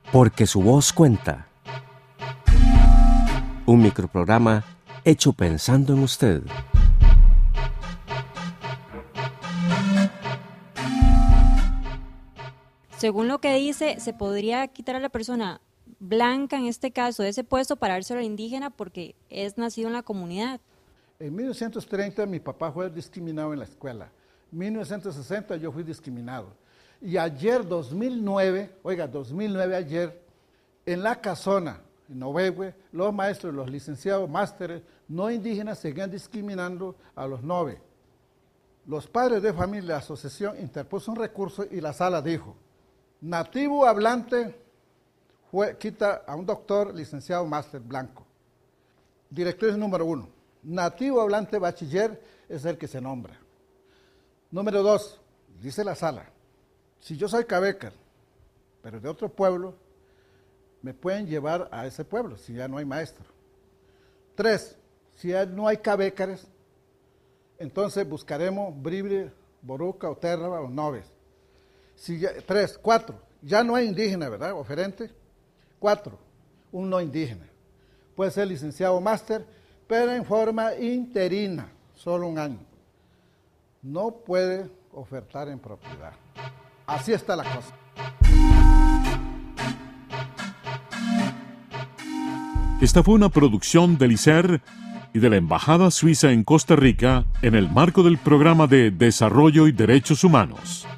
Porque su voz cuenta. Un microprograma hecho pensando en usted. Según lo que dice, se podría quitar a la persona blanca, en este caso, de ese puesto para dárselo al indígena porque es nacido en la comunidad. En 1930 mi papá fue discriminado en la escuela. En 1960 yo fui discriminado. Y ayer, 2009, ayer, en la casona, en Novehue, los maestros, los licenciados, másteres, no indígenas seguían discriminando a los nove. Los padres de familia, la asociación interpuso un recurso y la sala dijo: nativo hablante quita a un doctor, licenciado, máster blanco. Directriz número 1. Nativo hablante bachiller es el que se nombra. Número 2. Dice la sala: si yo soy cabecar, pero de otro pueblo, me pueden llevar a ese pueblo si ya no hay maestro. 3. Si ya no hay cabécares, entonces buscaremos Bribre, Boruca, Oterra o Noves. 4. Ya no hay indígena, ¿verdad? Oferente. 4. Un no indígena. Puede ser licenciado o máster, pero en forma interina, solo un año. No puede ofertar en propiedad. Así está la cosa. Esta fue una producción del ICER y de la Embajada Suiza en Costa Rica en el marco del Programa de Desarrollo y Derechos Humanos.